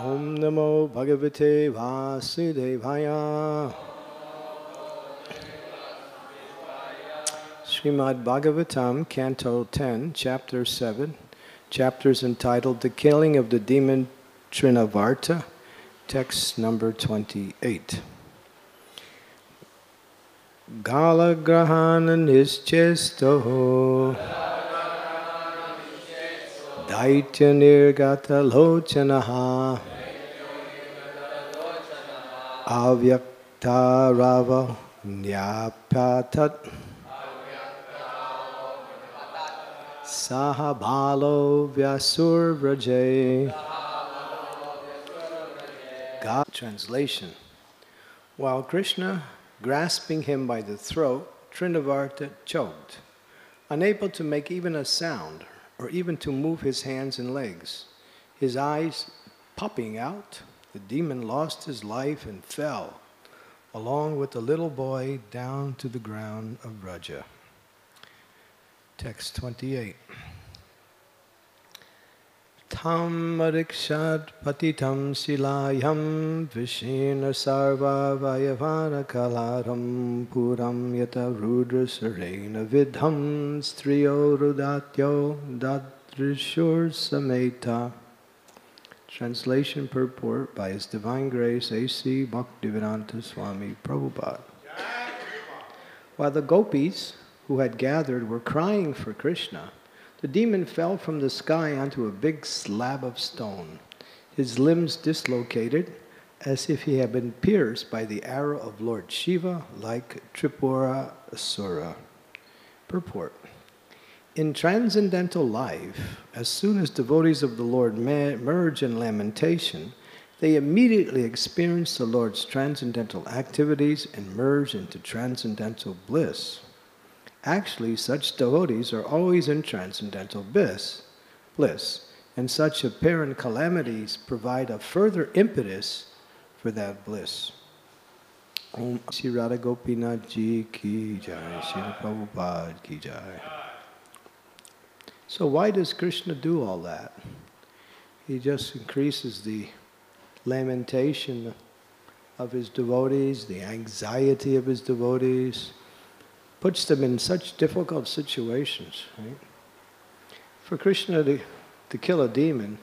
Om Namo Bhagavate Vasudevaya. Srimad Bhagavatam, Canto 10, Chapter 7, chapters entitled The Killing of the Demon Trinavarta, text number 28. Gala Grahana Nischesto Daitya Nirgata Lochanaha Avyakta Rava Nyapatat Sahabalo Vyasur Vraje. God. Translation. While Krishna, grasping him by the throat, Trinavarta choked, unable to make even a sound or even to move his hands and legs. His eyes popping out, the demon lost his life and fell, along with the little boy, down to the ground of Vraja. Text 28. Tam arikshat patitam silayam vishina sarva vayavana kalaram puram yata rudra sarena vidham striyo rudatyo dadrishur sameta. Translation purport by His Divine Grace A.C. Bhaktivedanta Swami Prabhupada. While the gopis who had gathered were crying for Krishna, the demon fell from the sky onto a big slab of stone, his limbs dislocated as if he had been pierced by the arrow of Lord Shiva like Tripura Asura. Purport. In transcendental life, as soon as devotees of the Lord merge in lamentation, they immediately experience the Lord's transcendental activities and merge into transcendental bliss. Actually, such devotees are always in transcendental bliss, and such apparent calamities provide a further impetus for that bliss. Om Shri Radha Gopinath Ji Ki Jai, Shri Prabhupada Ki Jai. So why does Krishna do all that? He just increases the lamentation of his devotees, the anxiety of his devotees, puts them in such difficult situations, right? For Krishna to kill a demon,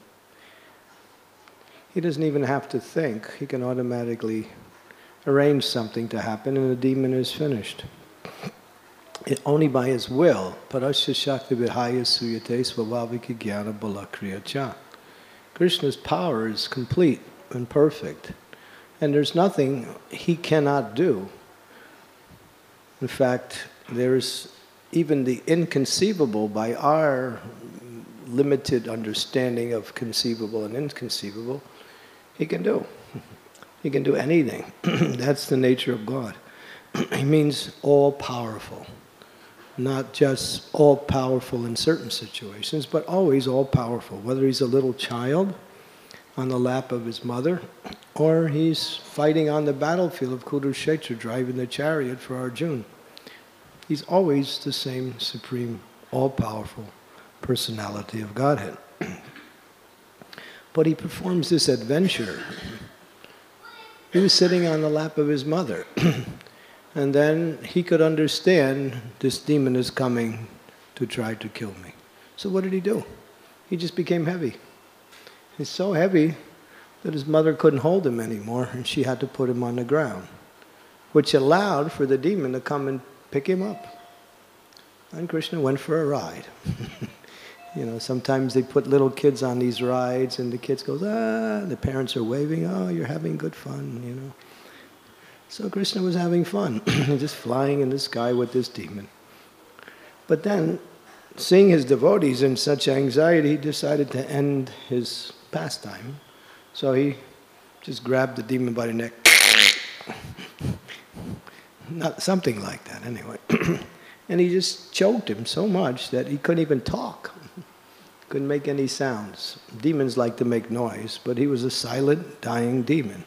he doesn't even have to think. He can automatically arrange something to happen and the demon is finished. Only by his will. Parasya Shakti Vihaya Suyate Svabhavika Jnana Balakriya Cha. Krishna's power is complete and perfect, and there's nothing he cannot do. In fact, there's even the inconceivable by our limited understanding of conceivable and inconceivable, he can do. He can do anything. That's the nature of God. He means all-powerful. Not just all-powerful in certain situations, but always all-powerful. Whether he's a little child on the lap of his mother, or he's fighting on the battlefield of Kurukshetra, driving the chariot for Arjuna. He's always the same supreme, all-powerful personality of Godhead. But he performs this adventure. He was sitting on the lap of his mother. And then he could understand this demon is coming to try to kill me. So what did he do? He just became heavy. He's so heavy that his mother couldn't hold him anymore, and she had to put him on the ground, which allowed for the demon to come and pick him up. And Krishna went for a ride. You know, sometimes they put little kids on these rides and the kids goes, ah, the parents are waving, oh, you're having good fun, you know. So Krishna was having fun, just flying in the sky with this demon. But then, seeing his devotees in such anxiety, he decided to end his pastime. So he just grabbed the demon by the neck. Not something like that, anyway. And he just choked him so much that he couldn't even talk. Couldn't make any sounds. Demons like to make noise, but he was a silent, dying demon.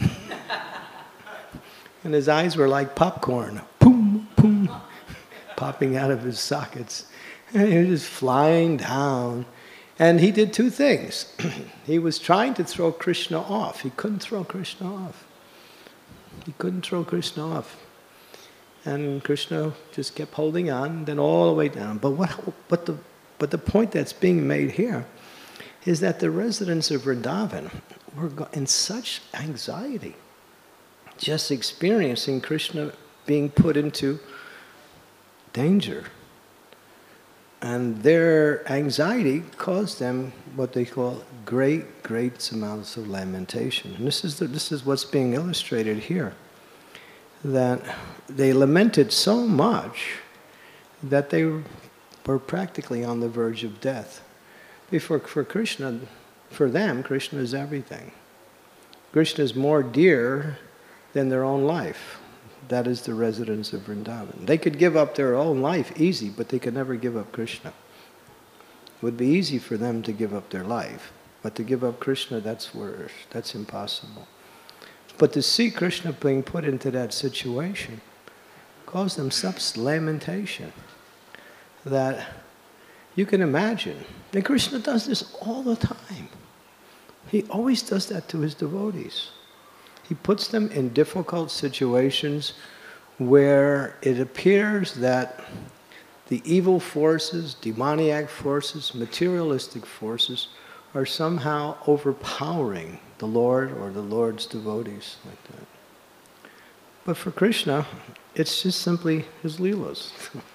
And his eyes were like popcorn, boom, boom, popping out of his sockets. And he was just flying down. And he did two things. He was trying to throw Krishna off. He couldn't throw Krishna off. He couldn't throw Krishna off. And Krishna just kept holding on, then all the way down. But the point that's being made here is that the residents of Vrindavan were in such anxiety, just experiencing Krishna being put into danger. And their anxiety caused them what they call great amounts of lamentation. And this is what's being illustrated here. That they lamented so much that they were practically on the verge of death. For Krishna, for them, Krishna is everything. Krishna is more dear than their own life. That is the residents of Vrindavan. They could give up their own life easy, but they could never give up Krishna. It would be easy for them to give up their life, but to give up Krishna, that's worse. That's impossible. But to see Krishna being put into that situation caused them such lamentation that you can imagine. And Krishna does this all the time. He always does that to his devotees. He puts them in difficult situations where it appears that the evil forces, demoniac forces, materialistic forces are somehow overpowering the Lord or the Lord's devotees like that. But for Krishna, it's just simply his leelas.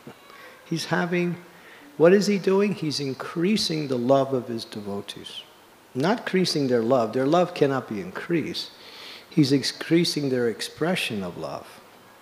What is he doing? He's increasing the love of his devotees. Not increasing their love. Their love cannot be increased. He's increasing their expression of love.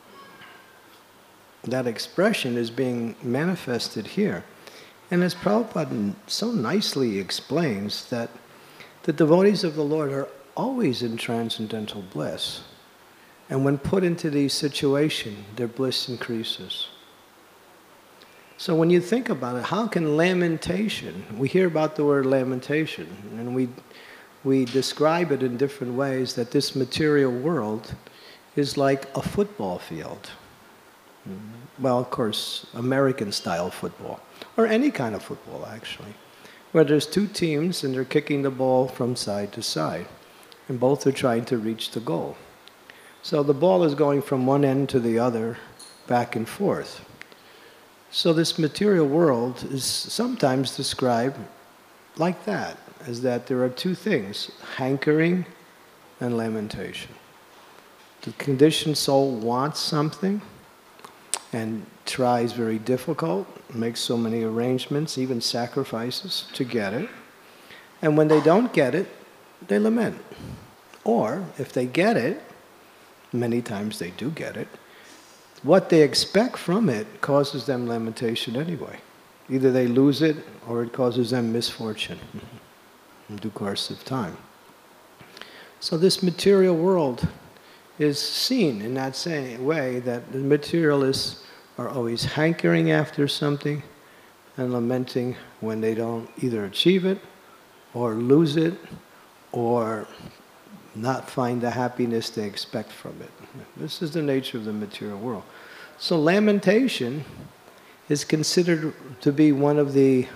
That expression is being manifested here. And as Prabhupada so nicely explains, that the devotees of the Lord are always in transcendental bliss. And when put into these situations, their bliss increases. So when you think about it, how can lamentation, we hear about the word lamentation, and we describe it in different ways, that this material world is like a football field. Well, of course, American-style football, or any kind of football, actually, where there's two teams and they're kicking the ball from side to side, and both are trying to reach the goal. So the ball is going from one end to the other, back and forth. So this material world is sometimes described like that, as that there are two things, hankering and lamentation. The conditioned soul wants something and tries very difficult, makes so many arrangements, even sacrifices to get it. And when they don't get it, they lament. Or if they get it, many times they do get it, what they expect from it causes them lamentation anyway. Either they lose it or it causes them misfortune in due course of time. So this material world is seen in that same way, that the materialists are always hankering after something and lamenting when they don't either achieve it or lose it or not find the happiness they expect from it. This is the nature of the material world. So lamentation is considered to be one of the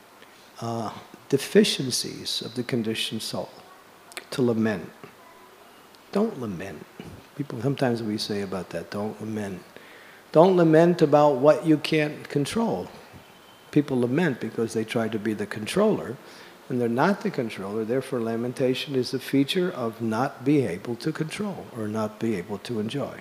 deficiencies of the conditioned soul, to lament. Don't lament. People, sometimes we say about that, don't lament. Don't lament about what you can't control. People lament because they try to be the controller, and they're not the controller. Therefore, lamentation is a feature of not being able to control or not be able to enjoy.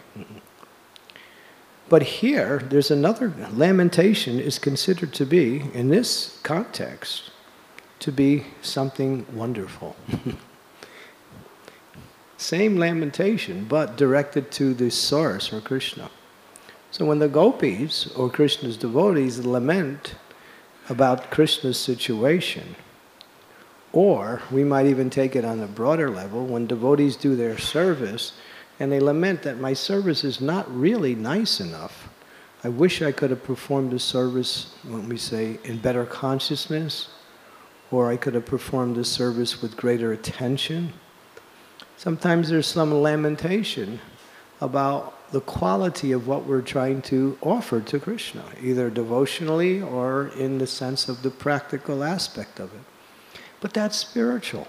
But here, there's another, lamentation is considered to be, in this context, to be something wonderful. Same lamentation, but directed to the source, or Krishna. So when the gopis, or Krishna's devotees, lament about Krishna's situation, or we might even take it on a broader level, when devotees do their service, and they lament that my service is not really nice enough. I wish I could have performed the service, when we say, in better consciousness, or I could have performed the service with greater attention. Sometimes there's some lamentation about the quality of what we're trying to offer to Krishna, either devotionally or in the sense of the practical aspect of it. But that's spiritual.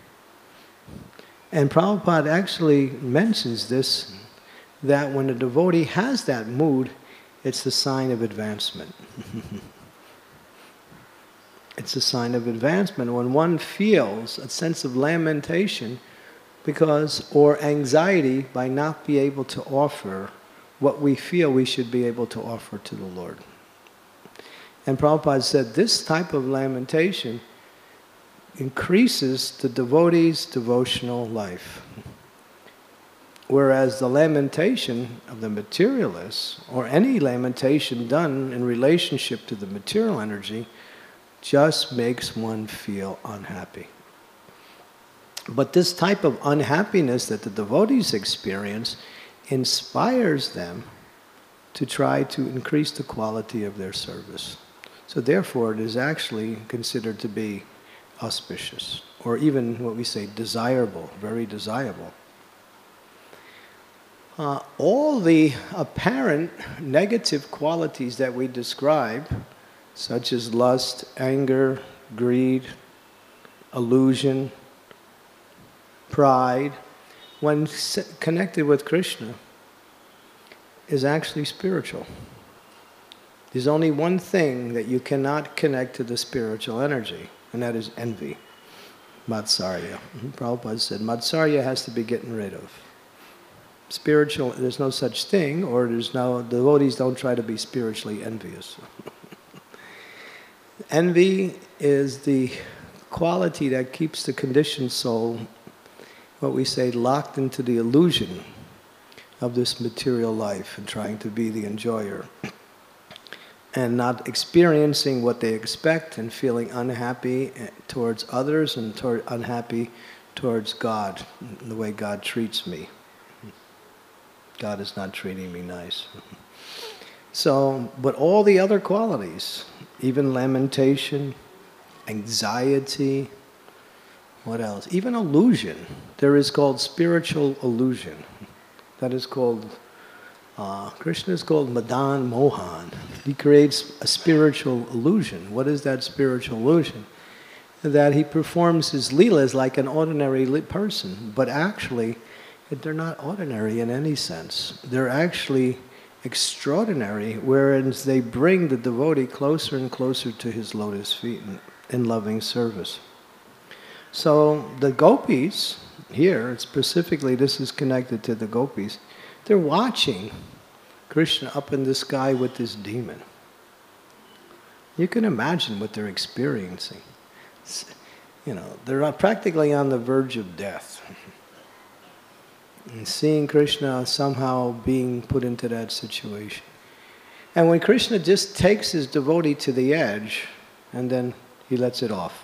And Prabhupada actually mentions this, that when a devotee has that mood, it's a sign of advancement. It's a sign of advancement when one feels a sense of lamentation or anxiety by not being able to offer what we feel we should be able to offer to the Lord. And Prabhupada said this type of lamentation increases the devotee's devotional life. Whereas the lamentation of the materialist, or any lamentation done in relationship to the material energy, just makes one feel unhappy. But this type of unhappiness that the devotees experience inspires them to try to increase the quality of their service. So therefore it is actually considered to be auspicious, or even what we say desirable, very desirable. All the apparent negative qualities that we describe, such as lust, anger, greed, illusion, pride, when connected with Krishna, is actually spiritual. There's only one thing that you cannot connect to the spiritual energy, and that is envy, Matsarya. Prabhupada said, Matsarya has to be gotten rid of. Spiritual, there's no such thing, or devotees don't try to be spiritually envious. Envy is the quality that keeps the conditioned soul, what we say, locked into the illusion of this material life and trying to be the enjoyer, and not experiencing what they expect and feeling unhappy towards others and unhappy towards God, the way God treats me. God is not treating me nice. So, but all the other qualities, even lamentation, anxiety, what else? Even illusion. There is called spiritual illusion. That is called, Krishna is called Madan Mohan. He creates a spiritual illusion. What is that spiritual illusion? That he performs his leelas like an ordinary person, but actually they're not ordinary in any sense. They're actually extraordinary, whereas they bring the devotee closer and closer to his lotus feet in loving service. So the gopis, here specifically, this is connected to the gopis, they're watching Krishna up in the sky with this demon. You can imagine what they're experiencing. You know, they're practically on the verge of death. And seeing Krishna somehow being put into that situation. And when Krishna just takes his devotee to the edge, and then he lets it off.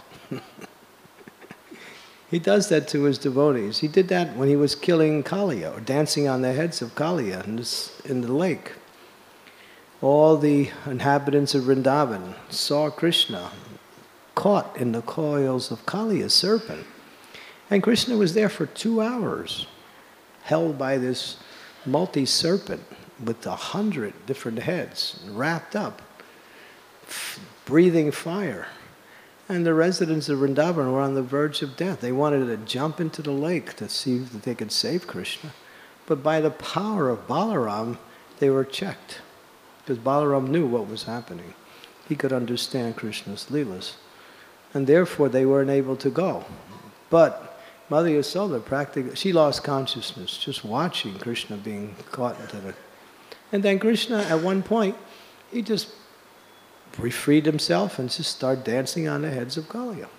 He does that to his devotees. He did that when he was killing Kaliya, or dancing on the heads of Kaliya in the lake. All the inhabitants of Vrindavan saw Krishna caught in the coils of Kaliya's serpent. And Krishna was there for 2 hours, held by this multi-serpent with 100 different heads, wrapped up, breathing fire. And the residents of Vrindavan were on the verge of death. They wanted to jump into the lake to see if they could save Krishna. But by the power of Balaram, they were checked. Because Balaram knew what was happening. He could understand Krishna's leelas. And therefore they weren't able to go. But Mother Yasoda practically, she lost consciousness just watching Krishna being caught into the... And then Krishna, at one point, he just freed himself and just started dancing on the heads of Kaliya.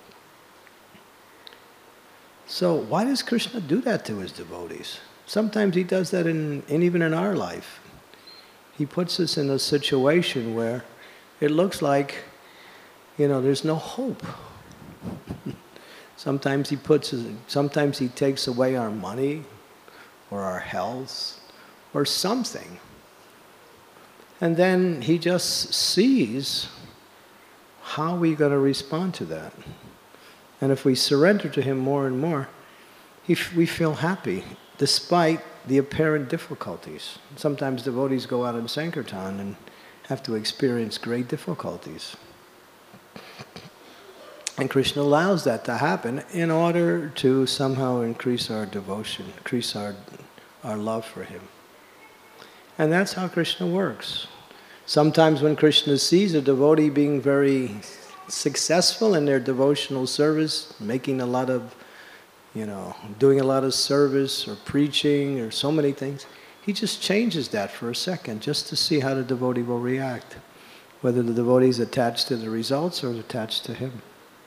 So why does Krishna do that to his devotees? Sometimes he does that even in our life. He puts us in a situation where it looks like, there's no hope. Sometimes he takes away our money or our health or something. And then he just sees how we're going to respond to that. And if we surrender to him more and more, we feel happy despite the apparent difficulties. Sometimes devotees go out in Sankirtan and have to experience great difficulties. And Krishna allows that to happen in order to somehow increase our devotion, increase our love for Him. And that's how Krishna works. Sometimes when Krishna sees a devotee being very successful in their devotional service, making a lot of, doing a lot of service or preaching or so many things, He just changes that for a second just to see how the devotee will react. Whether the devotee is attached to the results or is attached to Him.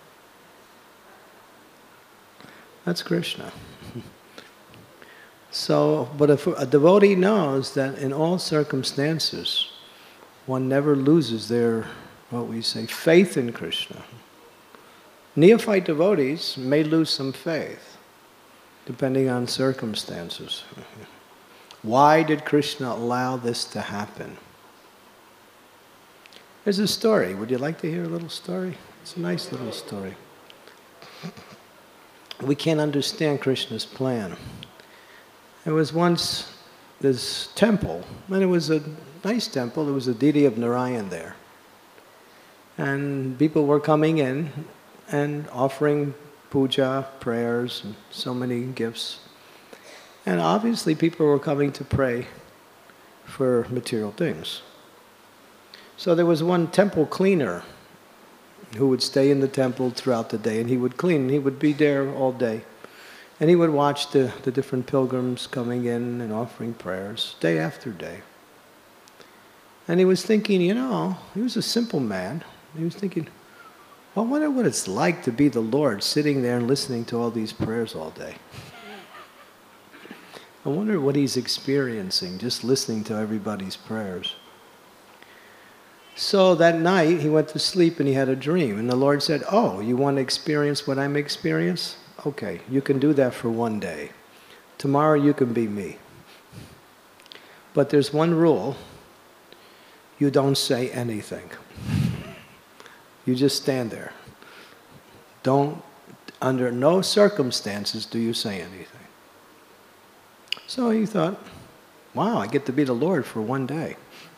That's Krishna. So, but if a devotee knows that in all circumstances, one never loses their, what we say, faith in Krishna. Neophyte devotees may lose some faith, depending on circumstances. Why did Krishna allow this to happen? There's a story. Would you like to hear a little story? It's a nice little story. We can't understand Krishna's plan. There was once this temple, and it was a nice temple. There was a deity of Narayan there. And people were coming in and offering puja, prayers, and so many gifts. And obviously people were coming to pray for material things. So there was one temple cleaner who would stay in the temple throughout the day, and he would clean. He would be there all day. And he would watch the different pilgrims coming in and offering prayers day after day. And he was thinking, he was a simple man. He was thinking, well, I wonder what it's like to be the Lord sitting there and listening to all these prayers all day. I wonder what he's experiencing just listening to everybody's prayers. So that night he went to sleep and he had a dream. And the Lord said, oh, you want to experience what I'm experiencing? Okay, you can do that for one day. Tomorrow you can be me. But there's one rule. You don't say anything. You just stand there. Under no circumstances do you say anything. So he thought, wow, I get to be the Lord for one day.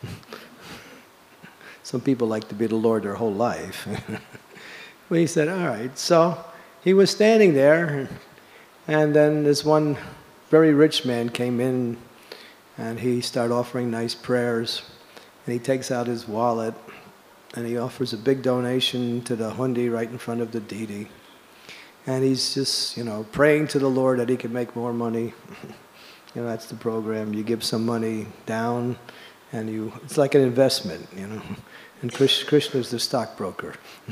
Some people like to be the Lord their whole life. But he said, all right. So he was standing there, and then this one very rich man came in, and he started offering nice prayers. And he takes out his wallet, and he offers a big donation to the hundi right in front of the deity. And he's just, praying to the Lord that he can make more money. That's the program. You give some money down, and it's like an investment, And Krishna's the stockbroker.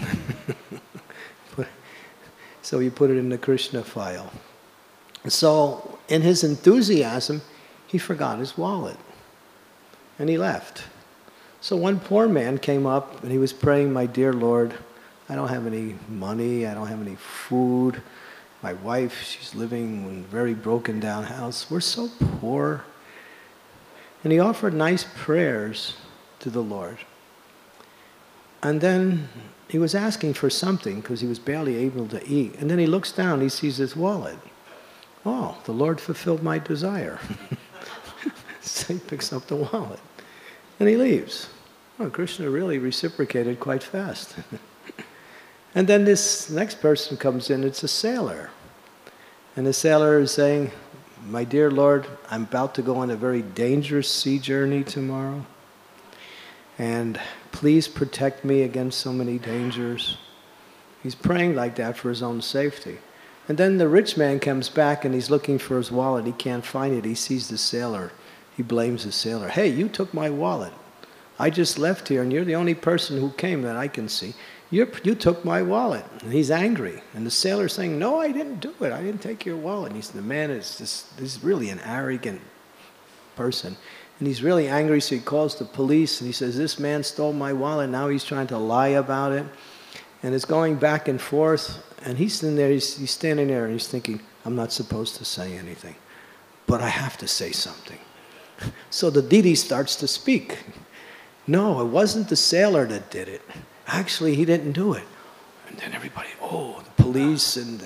So you put it in the Krishna file. So in his enthusiasm, he forgot his wallet. And he left. So one poor man came up and he was praying, my dear Lord, I don't have any money, I don't have any food. My wife, she's living in a very broken down house. We're so poor. And he offered nice prayers to the Lord. And then he was asking for something because he was barely able to eat. And then he looks down, he sees his wallet. Oh, the Lord fulfilled my desire. So he picks up the wallet. And he leaves. Oh, Krishna really reciprocated quite fast. And then this next person comes in, it's a sailor. And the sailor is saying, my dear Lord, I'm about to go on a very dangerous sea journey tomorrow. And please protect me against so many dangers. He's praying like that for his own safety. And then the rich man comes back and he's looking for his wallet. He can't find it. He sees the sailor. He blames the sailor. Hey, you took my wallet. I just left here and you're the only person who came that I can see. You took my wallet. And he's angry. And the sailor's saying, no, I didn't do it. I didn't take your wallet. And the man is really an arrogant person. And he's really angry, so he calls the police and he says, this man stole my wallet, now he's trying to lie about it. And it's going back and forth. And he's sitting there, he's standing there and he's thinking, I'm not supposed to say anything. But I have to say something. So the deity starts to speak. No, it wasn't the sailor that did it. Actually, he didn't do it. And then everybody, the police and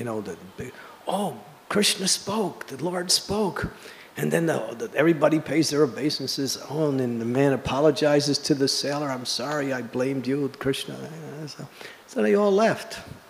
Krishna spoke, the Lord spoke. And then everybody pays their obeisances. And then the man apologizes to the sailor. I'm sorry, I blamed you, Krishna. So they all left.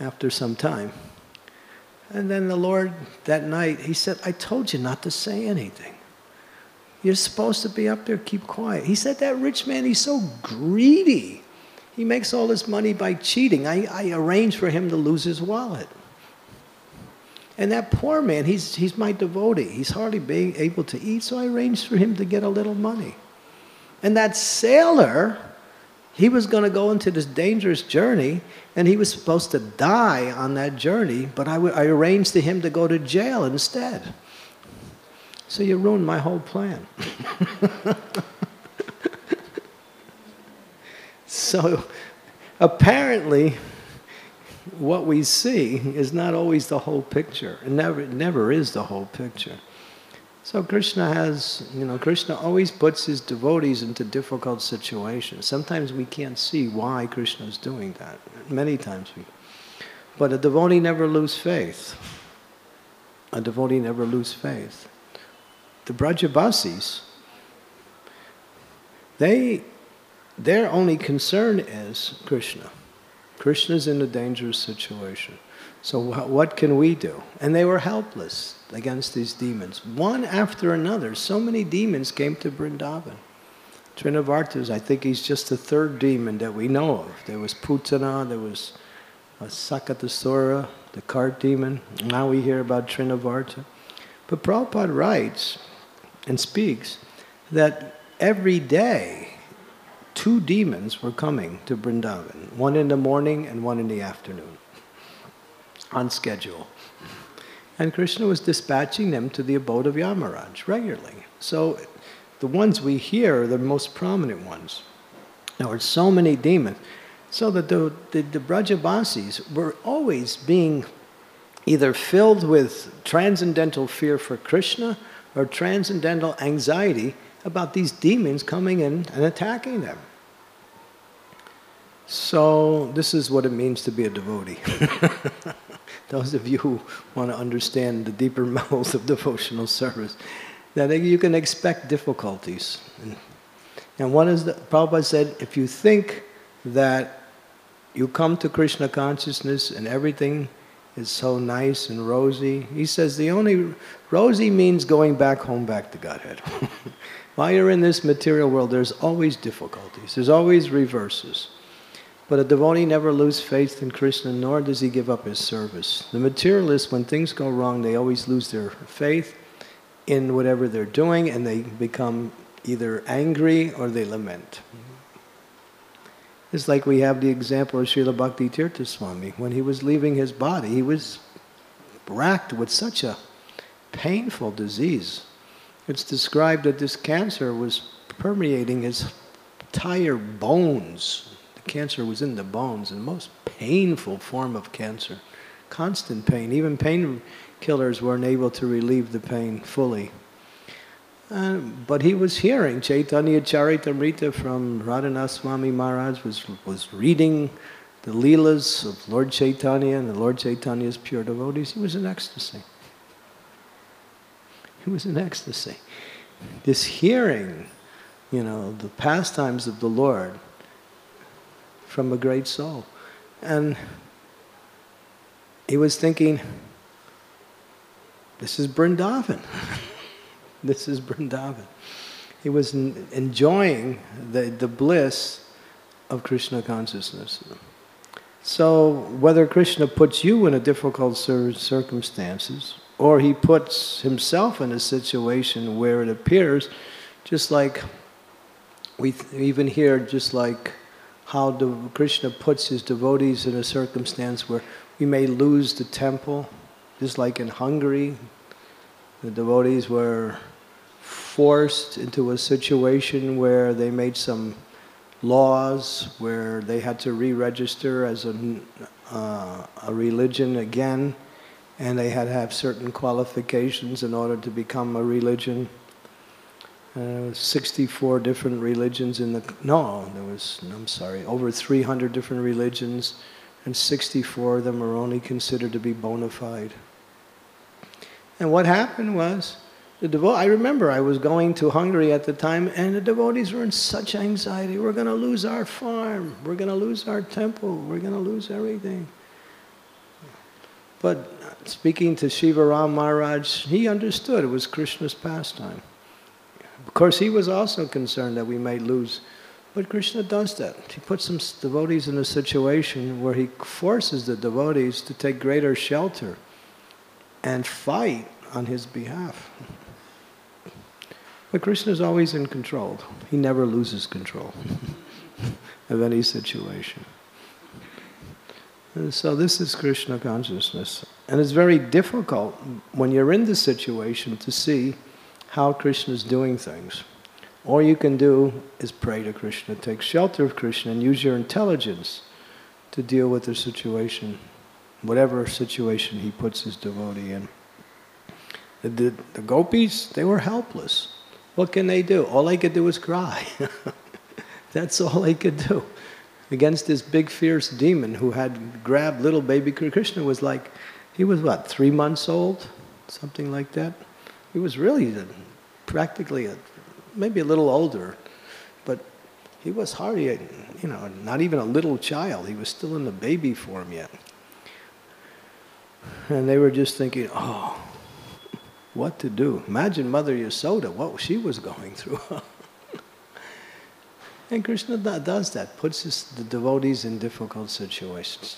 after some time. And then the Lord, that night, he said, I told you not to say anything. You're supposed to be up there, keep quiet. He said, that rich man, he's so greedy. He makes all his money by cheating. I arranged for him to lose his wallet. And that poor man, he's my devotee. He's hardly being able to eat, so I arranged for him to get a little money. And that sailor, he was going to go into this dangerous journey, and he was supposed to die on that journey, but I arranged for him to go to jail instead. So you ruined my whole plan. So apparently, what we see is not always the whole picture. It never is the whole picture. So Krishna has, Krishna always puts his devotees into difficult situations. Sometimes we can't see why Krishna is doing that. Many times but a devotee never loses faith. A devotee never loses faith. The Brajabasis, their only concern is Krishna. Krishna's in a dangerous situation. So what can we do? And they were helpless against these demons. One after another, so many demons came to Vrindavan. Trinavartas, I think he's just the third demon that we know of. There was Putana, there was Sakatasura, the cart demon. Now we hear about Trinavarta. But Prabhupada writes and speaks that every day 2 demons were coming to Vrindavan, one in the morning and one in the afternoon, on schedule. And Krishna was dispatching them to the abode of Yamaraj regularly. So the ones we hear are the most prominent ones. There were so many demons. So that the Brajabasis were always being either filled with transcendental fear for Krishna or transcendental anxiety about these demons coming in and attacking them. So this is what it means to be a devotee. Those of you who want to understand the deeper levels of devotional service, that you can expect difficulties. And Prabhupada said, if you think that you come to Krishna consciousness and everything is so nice and rosy, he says the only rosy means going back home, back to Godhead. While you're in this material world, there's always difficulties. There's always reverses. But a devotee never loses faith in Krishna, nor does he give up his service. The materialists, when things go wrong, they always lose their faith in whatever they're doing, and they become either angry or they lament. It's like we have the example of Srila Bhakti Tirtha Swami. When he was leaving his body, he was racked with such a painful disease. It's described that this cancer was permeating his entire bones. The cancer was in the bones, and the most painful form of cancer. Constant pain. Even painkillers weren't able to relieve the pain fully. But he was hearing Chaitanya Charitamrita from Radhanath Swami Maharaj, was reading the Leelas of Lord Chaitanya and the Lord Chaitanya's pure devotees. He was in ecstasy. He was in ecstasy. This hearing, the pastimes of the Lord from a great soul. And he was thinking, this is Vrindavan. This is Vrindavan. He was enjoying the bliss of Krishna consciousness. So whether Krishna puts you in a difficult circumstances, or he puts himself in a situation where it appears, just like we even hear, just like how Krishna puts his devotees in a circumstance where we may lose the temple, just like in Hungary, the devotees were forced into a situation where they made some laws where they had to re-register as a religion again, and they had to have certain qualifications in order to become a religion. 64 different religions over 300 different religions, and 64 of them are only considered to be bona fide. And what happened was, I remember I was going to Hungary at the time, and the devotees were in such anxiety. We're going to lose our farm. We're going to lose our temple. We're going to lose everything. But speaking to Shiva Ram Maharaj, he understood it was Krishna's pastime. Of course, he was also concerned that we might lose. But Krishna does that. He puts some devotees in a situation where he forces the devotees to take greater shelter and fight on his behalf. But Krishna is always in control. He never loses control of any situation. And so this is Krishna consciousness. And it's very difficult when you're in the situation to see how Krishna is doing things. All you can do is pray to Krishna, take shelter of Krishna, and use your intelligence to deal with the situation, whatever situation he puts his devotee in. The gopis, they were helpless. What can they do? All they could do was cry. That's all they could do. Against this big fierce demon who had grabbed little baby Krishna was like, he was what, 3 months old? Something like that. He was really practically maybe a little older, but he was hardly, not even a little child. He was still in the baby form yet. And they were just thinking, oh, what to do? Imagine Mother Yasoda, what she was going through. And Krishna does that, puts the devotees in difficult situations.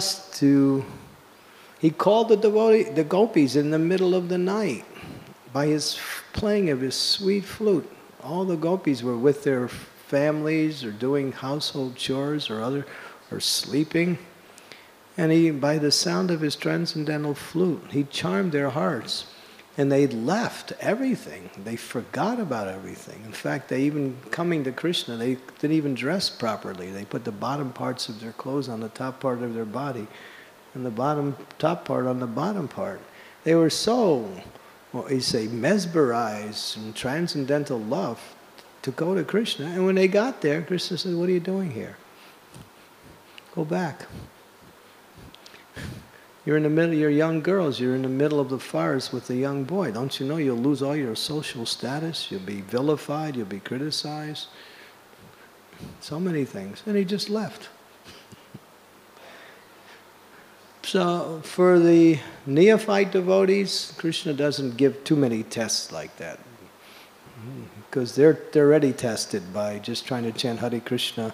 He called the gopis in the middle of the night by his playing of his sweet flute. All the gopis were with their families or doing household chores or sleeping. And by the sound of his transcendental flute, he charmed their hearts. And they left everything. They forgot about everything. In fact, they even, coming to Krishna, they didn't even dress properly. They put the bottom parts of their clothes on the top part of their body, and the top part on the bottom part. They were so, mesmerized in transcendental love to go to Krishna. And when they got there, Krishna said, what are you doing here? Go back. You're young girls, you're in the middle of the forest with a young boy. Don't you know you'll lose all your social status? You'll be vilified, you'll be criticized. So many things. And he just left. So for the neophyte devotees, Krishna doesn't give too many tests like that. Because they're already tested by just trying to chant Hare Krishna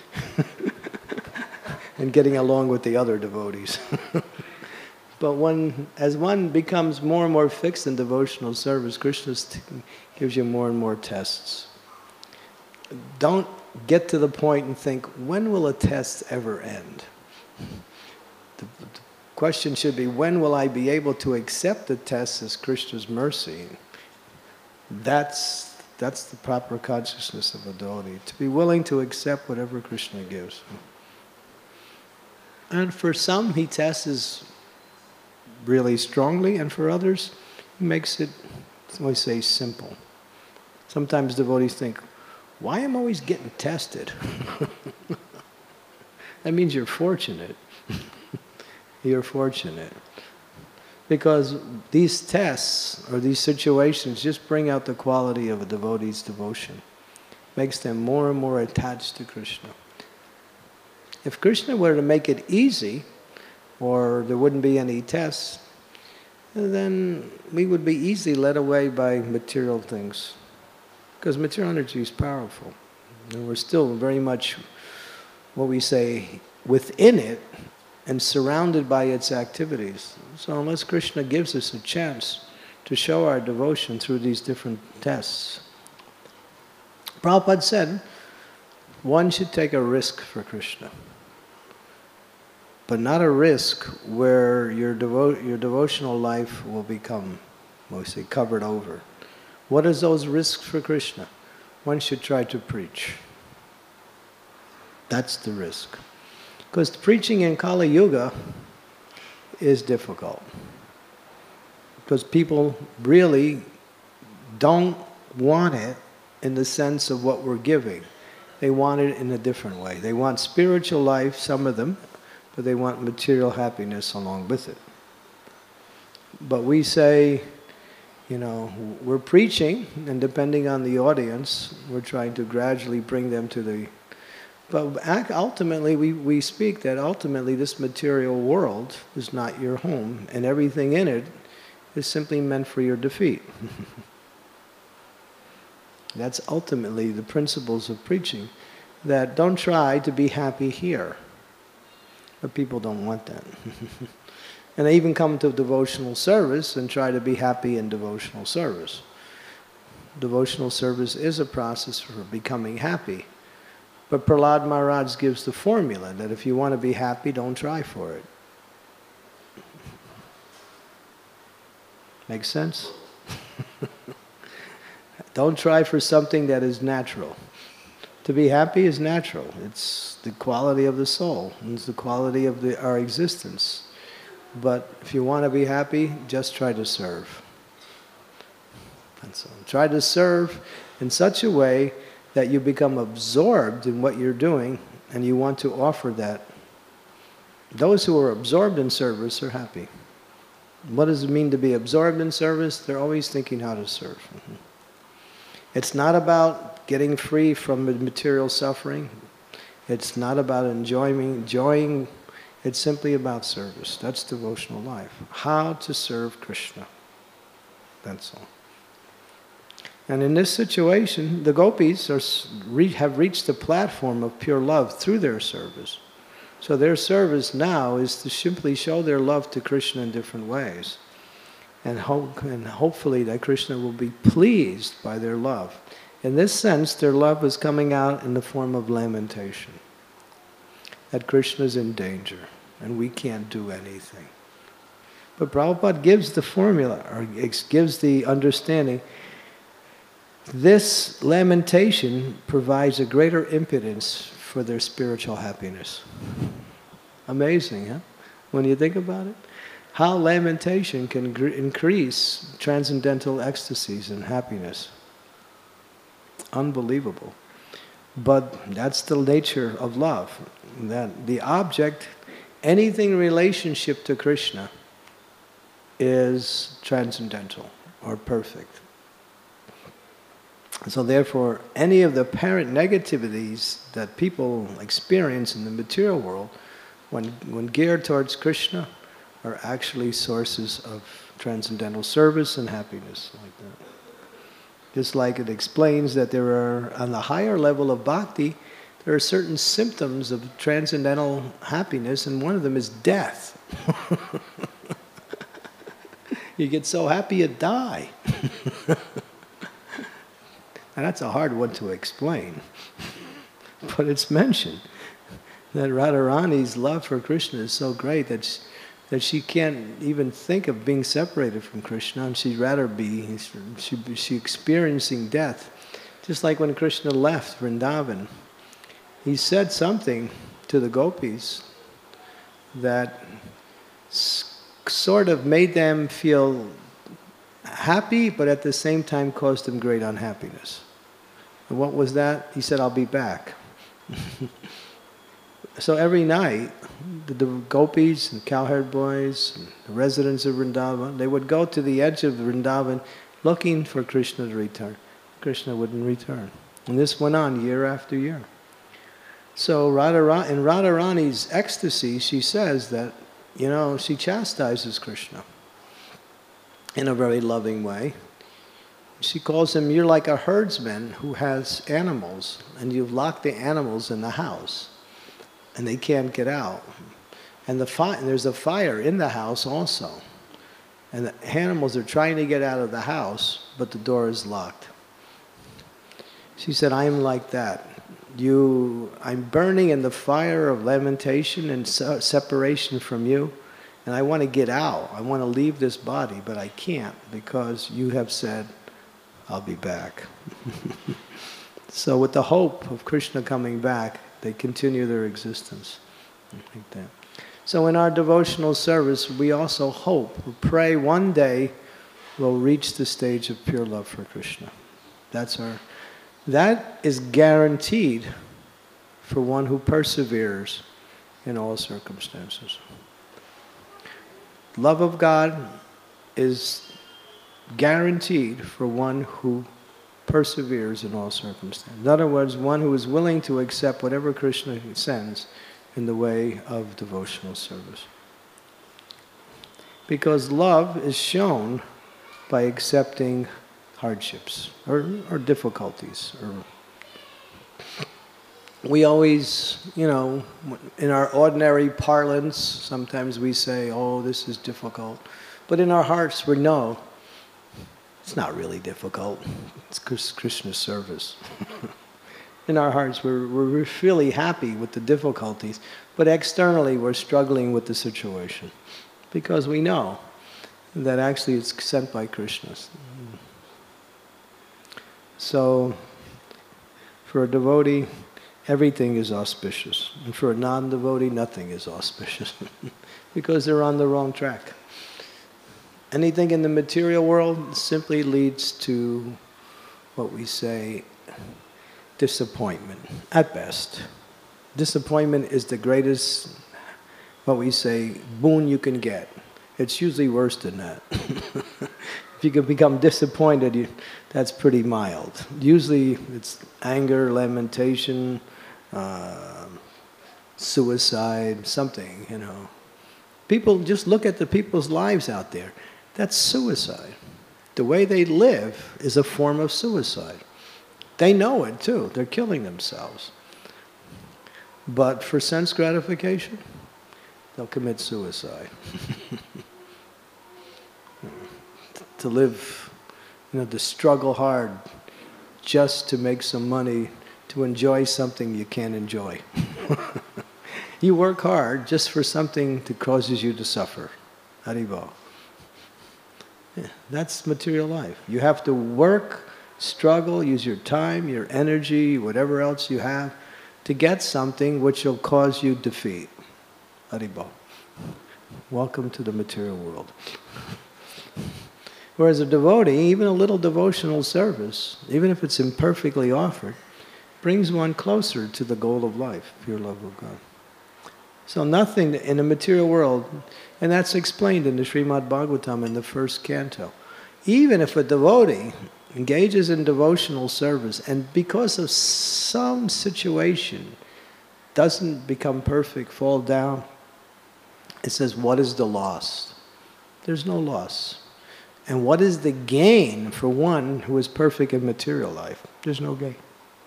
and getting along with the other devotees. But as one becomes more and more fixed in devotional service, Krishna gives you more and more tests. Don't get to the point and think, when will a test ever end? The question should be, when will I be able to accept the test as Krishna's mercy? That's the proper consciousness of a devotee, to be willing to accept whatever Krishna gives. And for some, he tests really strongly, and for others, he makes it, we say, simple. Sometimes devotees think, why am I always getting tested? That means you're fortunate. You're fortunate. Because these tests, or these situations, just bring out the quality of a devotee's devotion. Makes them more and more attached to Krishna. If Krishna were to make it easy, or there wouldn't be any tests, then we would be easily led away by material things. Because material energy is powerful. And we're still very much, what we say, within it and surrounded by its activities. So unless Krishna gives us a chance to show our devotion through these different tests. Prabhupada said, one should take a risk for Krishna. But not a risk where your devotional life will become, mostly, covered over. What is those risks for Krishna? One should try to preach. That's the risk. Because preaching in Kali Yuga is difficult. Because people really don't want it in the sense of what we're giving. They want it in a different way. They want spiritual life, some of them, but they want material happiness along with it. But we say, we're preaching, and depending on the audience, we're trying to gradually bring them to the But ultimately, we speak that ultimately this material world is not your home, and everything in it is simply meant for your defeat. That's ultimately the principles of preaching, that don't try to be happy here. But people don't want that. And they even come to devotional service and try to be happy in devotional service. Devotional service is a process for becoming happy. But Prahlad Maharaj gives the formula that if you want to be happy, don't try for it. Make sense? Don't try for something that is natural. To be happy is natural. It's the quality of the soul. It's the quality of our existence. But if you want to be happy, just try to serve. That's all. Try to serve in such a way that you become absorbed in what you're doing and you want to offer that. Those who are absorbed in service are happy. What does it mean to be absorbed in service? They're always thinking how to serve. It's not about getting free from material suffering. It's not about enjoying. It's simply about service. That's devotional life. How to serve Krishna. That's all. And in this situation, the gopis have reached the platform of pure love through their service. So their service now is to simply show their love to Krishna in different ways. And hopefully that Krishna will be pleased by their love. In this sense, their love is coming out in the form of lamentation. That Krishna is in danger and we can't do anything. But Prabhupada gives the formula, or gives the understanding. This lamentation provides a greater impotence for their spiritual happiness. Amazing, huh? When you think about it. How lamentation can increase transcendental ecstasies and happiness. Unbelievable. But that's the nature of love. That the object, anything in relationship to Krishna, is transcendental or perfect. So therefore, any of the apparent negativities that people experience in the material world, when geared towards Krishna, are actually sources of transcendental service and happiness, like that. Just like it explains that there are, on the higher level of bhakti, there are certain symptoms of transcendental happiness, and one of them is death. You get so happy you die. And that's a hard one to explain. But it's mentioned that Radharani's love for Krishna is so great that she can't even think of being separated from Krishna, and she'd rather be, she experiencing death. Just like when Krishna left Vrindavan, he said something to the gopis that sort of made them feel happy, but at the same time caused them great unhappiness. And what was that? He said, "I'll be back." So every night, the gopis and cowherd boys, and the residents of Vrindavan, they would go to the edge of Vrindavan looking for Krishna to return. Krishna wouldn't return. And this went on year after year. So in Radharani's ecstasy, she says that, she chastises Krishna in a very loving way. She calls him, you're like a herdsman who has animals, and you've locked the animals in the house, and they can't get out. And there's a fire in the house also. And the animals are trying to get out of the house, but the door is locked. She said, I am like that. I'm burning in the fire of lamentation and separation from you, and I want to get out. I want to leave this body, but I can't because you have said, I'll be back. So with the hope of Krishna coming back, they continue their existence like that. So in our devotional service, we also hope, we pray one day we'll reach the stage of pure love for Krishna. That is guaranteed for one who perseveres in all circumstances. Love of God is guaranteed for one who perseveres in all circumstances. In other words, one who is willing to accept whatever Krishna sends in the way of devotional service. Because love is shown by accepting hardships or difficulties. We always, in our ordinary parlance, sometimes we say, oh, this is difficult. But in our hearts, we know it's not really difficult. It's Krishna's service. In our hearts, we're really happy with the difficulties, but externally, we're struggling with the situation because we know that actually it's sent by Krishna. So, for a devotee, everything is auspicious. And for a non-devotee, nothing is auspicious because they're on the wrong track. Anything in the material world simply leads to what we say, disappointment, at best. Disappointment is the greatest, what we say, boon you can get. It's usually worse than that. If you can become disappointed, that's pretty mild. Usually it's anger, lamentation, suicide, something, People, just look at the people's lives out there. That's suicide. The way they live is a form of suicide. They know it too. They're killing themselves. But for sense gratification, they'll commit suicide. To live, to struggle hard just to make some money, to enjoy something you can't enjoy. You work hard just for something that causes you to suffer. Haribol. Yeah, that's material life. You have to work, struggle, use your time, your energy, whatever else you have, to get something which will cause you defeat. Haribol. Welcome to the material world. Whereas a devotee, even a little devotional service, even if it's imperfectly offered, brings one closer to the goal of life, pure love of God. So nothing in the material world, and that's explained in the Srimad Bhagavatam in the first canto. Even if a devotee engages in devotional service and because of some situation doesn't become perfect, fall down, it says, what is the loss? There's no loss. And what is the gain for one who is perfect in material life? There's no gain.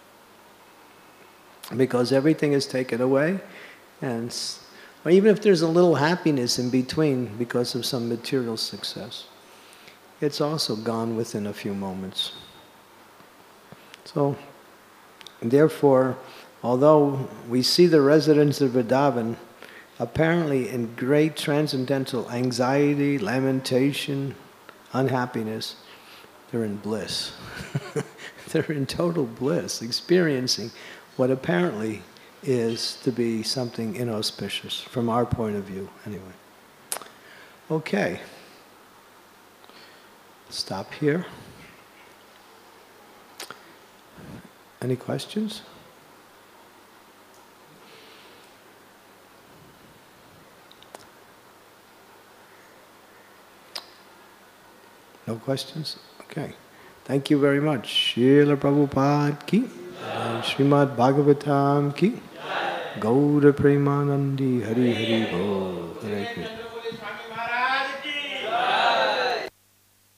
Because everything is taken away, and or even if there's a little happiness in between because of some material success, it's also gone within a few moments. So, therefore, although we see the residents of Vrindavan apparently in great transcendental anxiety, lamentation, unhappiness, they're in bliss. They're in total bliss, experiencing what apparently is to be something inauspicious, from our point of view, anyway. Okay. Stop here. Any questions? No questions? Okay. Thank you very much. Srila Prabhupada ki, Srimad Bhagavatam ki, Gaura Premanandi Hari Hari Bol. Hare Krishna.